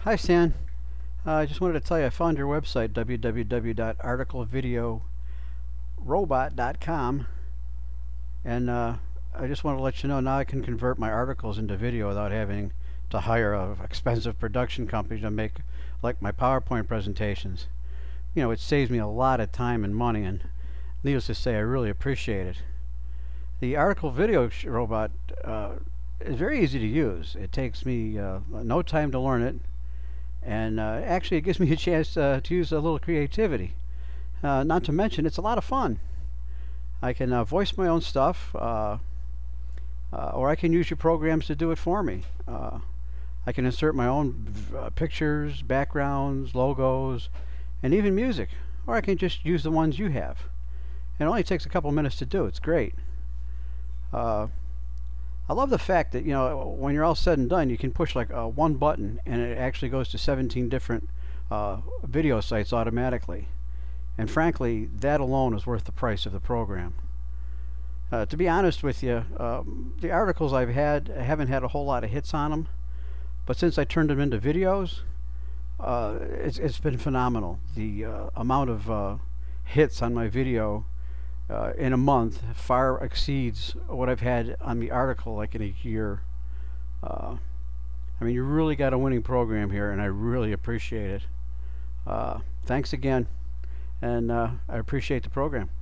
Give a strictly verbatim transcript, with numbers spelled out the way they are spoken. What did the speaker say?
Hi, Stan. Uh, I just wanted to tell you I found your website, w w w dot article video robot dot com, and uh, I just want to let you know now I can convert my articles into video without having to hire a expensive production company to make like my PowerPoint presentations. You know, it saves me a lot of time and money, and needless to say, I really appreciate it. The article video sh- robot uh, is very easy to use. It takes me uh, no time to learn it, and uh, actually it gives me a chance uh, to use a little creativity. Uh, not to mention, it's a lot of fun. I can uh, voice my own stuff, uh, uh, or I can use your programs to do it for me. Uh, I can insert my own uh, pictures, backgrounds, logos, and even music, or I can just use the ones you have. It only takes a couple minutes to do. It's great. Uh, I love the fact that you know when you're all said and done, you can push like uh, one button, and it actually goes to seventeen different uh, video sites automatically. And frankly, that alone is worth the price of the program. Uh, to be honest with you, um, the articles I've had haven't had a whole lot of hits on them, but since I turned them into videos, uh, it's, it's been phenomenal. The uh, amount of uh, hits on my video uh, in a month far exceeds what I've had on the article like in a year. Uh, I mean, you really got a winning program here, and I really appreciate it. Uh, thanks again, and uh, I appreciate the program.